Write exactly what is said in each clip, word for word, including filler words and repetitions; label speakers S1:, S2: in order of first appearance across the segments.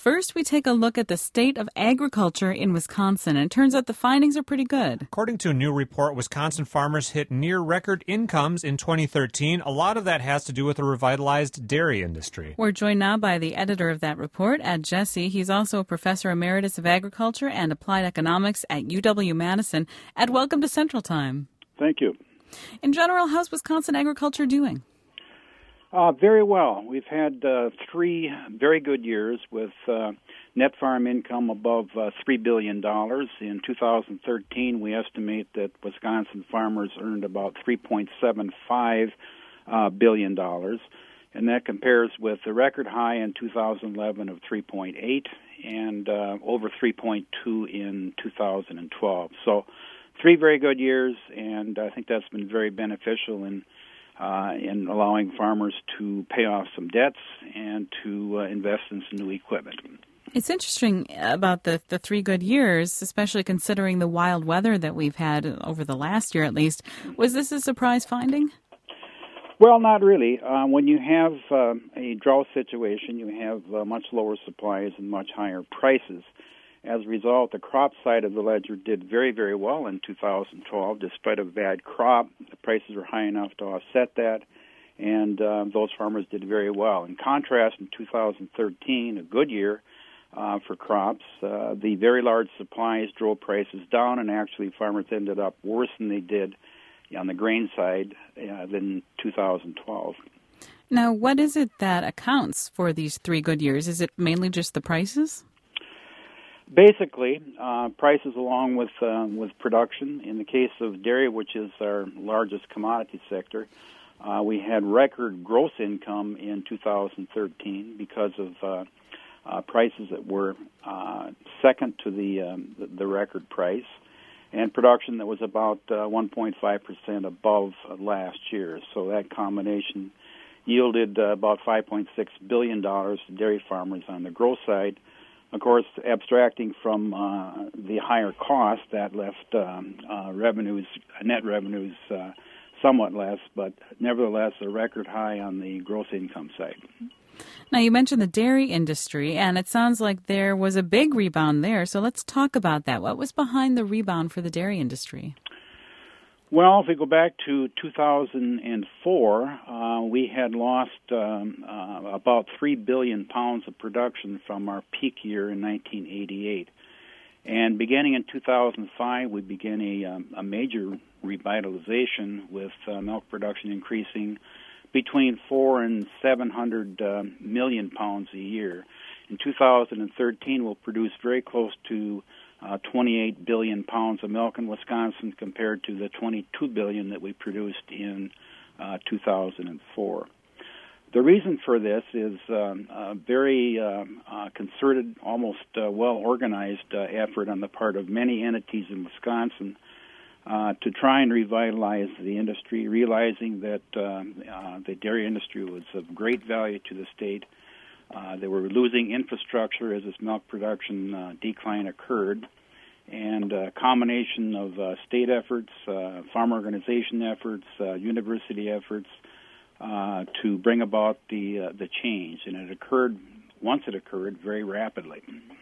S1: First, we take a look at the state of agriculture in Wisconsin, and it turns out the findings are pretty good.
S2: According to a new report, Wisconsin farmers hit near-record incomes in twenty thirteen. A lot of that has to do with the revitalized dairy industry.
S1: We're joined now by the editor of that report, Ed Jesse. He's also a professor emeritus of agriculture and applied economics at U W-Madison. Ed, welcome to Central Time.
S3: Thank you.
S1: In general, how's Wisconsin agriculture doing?
S3: Uh, very well. We've had uh, three very good years with uh, net farm income above uh, three billion dollars. In two thousand thirteen, we estimate that Wisconsin farmers earned about three point seven five uh, billion dollars, and that compares with the record high in two thousand eleven of three point eight and uh, over three point two in two thousand twelve. So three very good years, and I think that's been very beneficial in Uh, in allowing farmers to pay off some debts and to uh, invest in some new equipment.
S1: It's interesting about the, the three good years, especially considering the wild weather that we've had over the last year at least. Was this a surprise finding?
S3: Well, not really. Uh, when you have uh, a drought situation, you have uh, much lower supplies and much higher prices. As a result, the crop side of the ledger did very, very well in two thousand twelve. Despite a bad crop, the prices were high enough to offset that, and uh, those farmers did very well. In contrast, in two thousand thirteen, a good year uh, for crops, uh, the very large supplies drove prices down, and actually farmers ended up worse than they did on the grain side uh, than two thousand twelve.
S1: Now, what is it that accounts for these three good years? Is it mainly just the prices?
S3: Basically, uh, prices along with uh, with production. In the case of dairy, which is our largest commodity sector, uh, we had record gross income in two thousand thirteen because of uh, uh, prices that were uh, second to the, um, the the record price, and production that was about uh, one point five percent above uh, last year. So that combination yielded uh, about five point six billion dollars to dairy farmers on the gross side. Of course, abstracting from uh, the higher cost, that left um, uh, revenues, net revenues, uh, somewhat less, but nevertheless a record high on the gross income side.
S1: Now, you mentioned the dairy industry, and it sounds like there was a big rebound there. So let's talk about that. What was behind the rebound for the dairy industry?
S3: Well, if we go back to two thousand four, uh, we had lost um, uh, about three billion pounds of production from our peak year in nineteen eighty-eight. And beginning in two thousand five, we began a, um, a major revitalization with uh, milk production increasing between four and seven hundred uh, million pounds a year. In two thousand thirteen, we'll produce very close to Uh, twenty-eight billion pounds of milk in Wisconsin compared to the twenty-two billion that we produced in uh, two thousand four. The reason for this is um, a very uh, uh, concerted, almost uh, well-organized uh, effort on the part of many entities in Wisconsin uh, to try and revitalize the industry, realizing that uh, uh, the dairy industry was of great value to the state. Uh, they were losing infrastructure as this milk production uh, decline occurred, and a combination of uh, state efforts, uh, farm organization efforts, uh, university efforts uh, to bring about the uh, the change. And it occurred, once it occurred, very rapidly.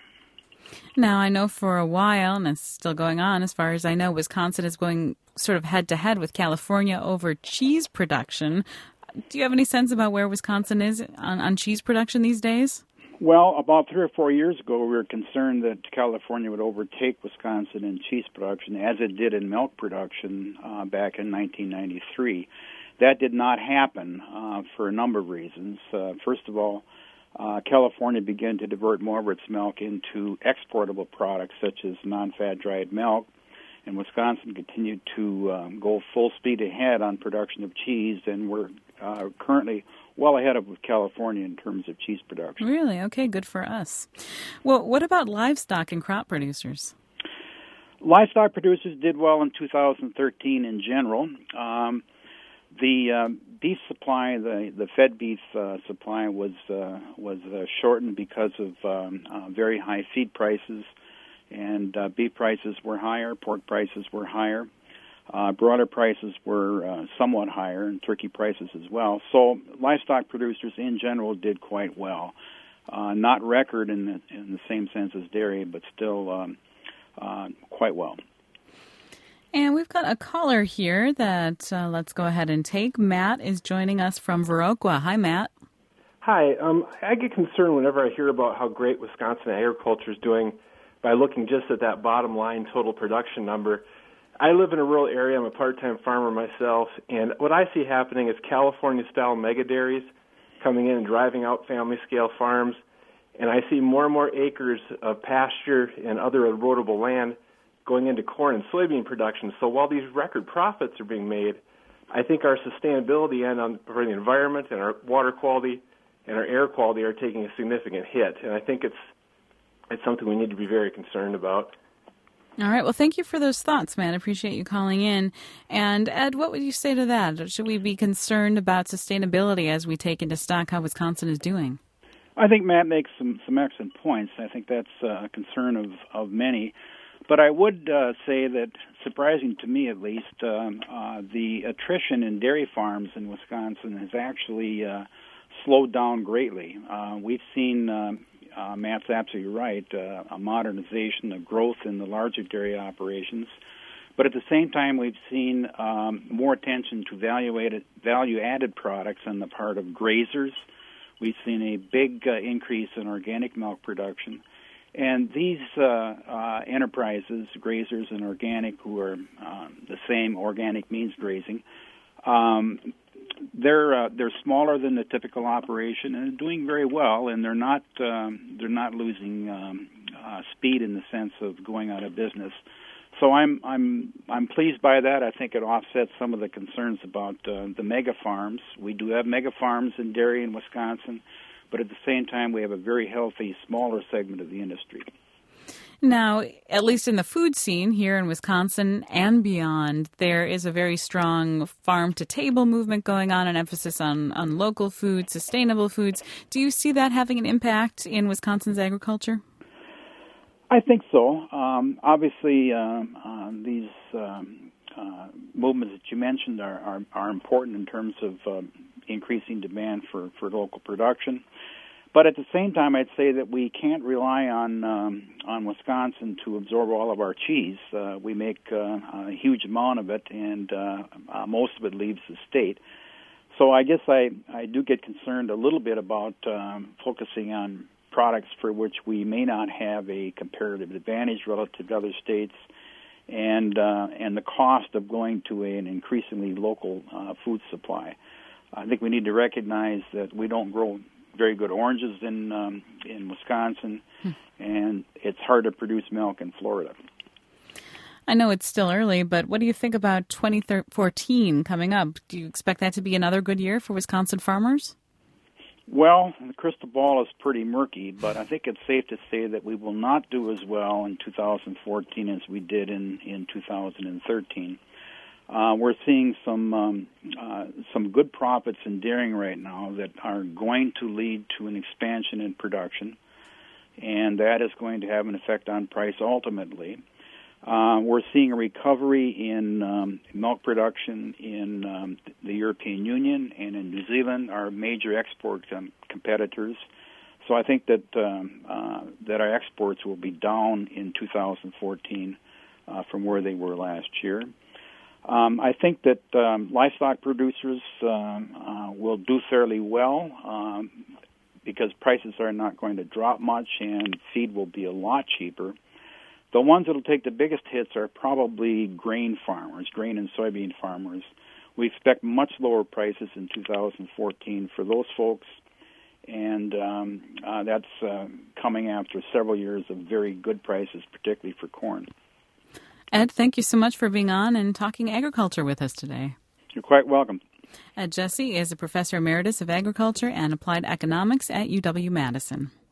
S1: Now, I know for a while, and it's still going on, as far as I know, Wisconsin is going sort of head-to-head with California over cheese production. Do you have any sense about where Wisconsin is on, on cheese production these days?
S3: Well, about three or four years ago, we were concerned that California would overtake Wisconsin in cheese production, as it did in milk production uh, back in nineteen ninety-three. That did not happen uh, for a number of reasons. Uh, first of all, uh, California began to divert more of its milk into exportable products, such as non-fat dried milk, and Wisconsin continued to um, go full speed ahead on production of cheese, and we're uh, currently well ahead of California in terms of cheese production.
S1: Really? Okay, good for us. Well, what about livestock and crop producers?
S3: Livestock producers did well in two thousand thirteen in general. Um, the um, beef supply, the, the fed beef uh, supply was uh, was uh, shortened because of um, uh, very high feed prices, and uh, beef prices were higher, pork prices were higher. Uh, broiler prices were uh, somewhat higher, and turkey prices as well. So livestock producers in general did quite well. Uh, not record in the, in the same sense as dairy, but still um, uh, quite well.
S1: And we've got a caller here that uh, let's go ahead and take. Matt is joining us from Viroqua. Hi, Matt.
S4: Hi. Um, I get concerned whenever I hear about how great Wisconsin agriculture is doing by looking just at that bottom line total production number. I live in a rural area. I'm a part-time farmer myself, and what I see happening is California-style mega dairies coming in and driving out family-scale farms, and I see more and more acres of pasture and other erodible land going into corn and soybean production. So while these record profits are being made, I think our sustainability and on for the environment and our water quality and our air quality are taking a significant hit, and I think it's it's something we need to be very concerned about.
S1: All right. Well, thank you for those thoughts, Matt. I appreciate you calling in. And Ed, what would you say to that? Should we be concerned about sustainability as we take into stock how Wisconsin is doing?
S3: I think Matt makes some, some excellent points. I think that's a concern of, of many. But I would uh, say that, surprising to me at least, um, uh, the attrition in dairy farms in Wisconsin has actually uh, slowed down greatly. Uh, we've seen... Uh, Uh, Matt's absolutely right, uh, a modernization, a growth in the larger dairy operations. But at the same time, we've seen um, more attention to value-added, value-added products on the part of grazers. We've seen a big uh, increase in organic milk production. And these uh, uh, enterprises, grazers and organic, who are uh, the same, organic means grazing, um, They're uh, they're smaller than the typical operation and doing very well, and they're not um, they're not losing um, uh, speed in the sense of going out of business. So I'm I'm I'm pleased by that. I think it offsets some of the concerns about uh, the mega farms. We do have mega farms in dairy in Wisconsin, but at the same time we have a very healthy smaller segment of the industry.
S1: Now, at least in the food scene here in Wisconsin and beyond, there is a very strong farm-to-table movement going on, an emphasis on, on local food, sustainable foods. Do you see that having an impact in Wisconsin's agriculture?
S3: I think so. Um, obviously, um, uh, these um, uh, movements that you mentioned are, are, are important in terms of uh, increasing demand for, for local production. But at the same time, I'd say that we can't rely on um, on Wisconsin to absorb all of our cheese. Uh, we make uh, a huge amount of it, and uh, uh, most of it leaves the state. So I guess I, I do get concerned a little bit about um, focusing on products for which we may not have a comparative advantage relative to other states, and uh, and the cost of going to a, an increasingly local uh, food supply. I think we need to recognize that we don't grow very good oranges in um, in Wisconsin, hmm. and it's hard to produce milk in Florida.
S1: I know it's still early, but what do you think about twenty fourteen coming up? Do you expect that to be another good year for Wisconsin farmers?
S3: Well, the crystal ball is pretty murky, but I think it's safe to say that we will not do as well in two thousand fourteen as we did in, in two thousand thirteen. Uh, we're seeing some um, uh, some good profits in dairying right now that are going to lead to an expansion in production, and that is going to have an effect on price ultimately. Uh, we're seeing a recovery in um, milk production in um, the European Union and in New Zealand, our major export um, competitors. So I think that um, uh, that our exports will be down in two thousand fourteen uh, from where they were last year. Um, I think that um, livestock producers um, uh, will do fairly well um, because prices are not going to drop much and feed will be a lot cheaper. The ones that will take the biggest hits are probably grain farmers, grain and soybean farmers. We expect much lower prices in two thousand fourteen for those folks, and um, uh, that's uh, coming after several years of very good prices, particularly for corn.
S1: Ed, thank you so much for being on and talking agriculture with us today.
S3: You're quite welcome.
S1: Ed Jesse is a professor emeritus of agriculture and applied economics at U W Madison.